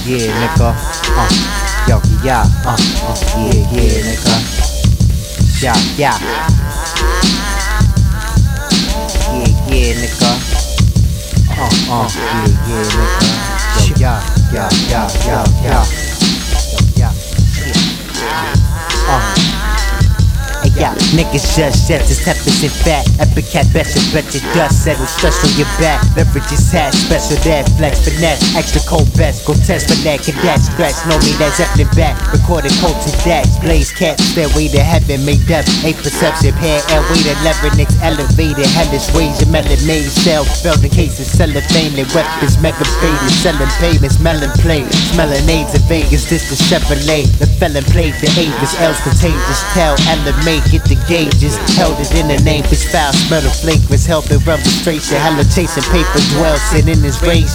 yeah, nigga. Yo, yeah, yeah, nigga. Yeah, yeah. Yeah, nigga. Yeah, nigga. Yo, yeah. Yeah, niggas just shit, this step is in fat. Epic cat bet your dust settle stress on your back. Beverages hat, special that flex finesse. Extra cold vest, go test for that cadet stress. Know me, that's Zeppelin back. Recorded culture dax, blaze cat, stairway to heaven, made death. 8 perception, pair, airway to 11, next elevated. Hellish ways, your melon made cell. Felt in cases, cellophane, they weapons, mega faded. Selling payments, melon play. Smelling AIDS in Vegas, this the Chevrolet. The felon played the Avis, L's contagious. Tell anime. Get the gauges, held it in the name, fish foul, smell the flagrance, helping rum frustration, hella chasing paper, dwell, sitting in his rage,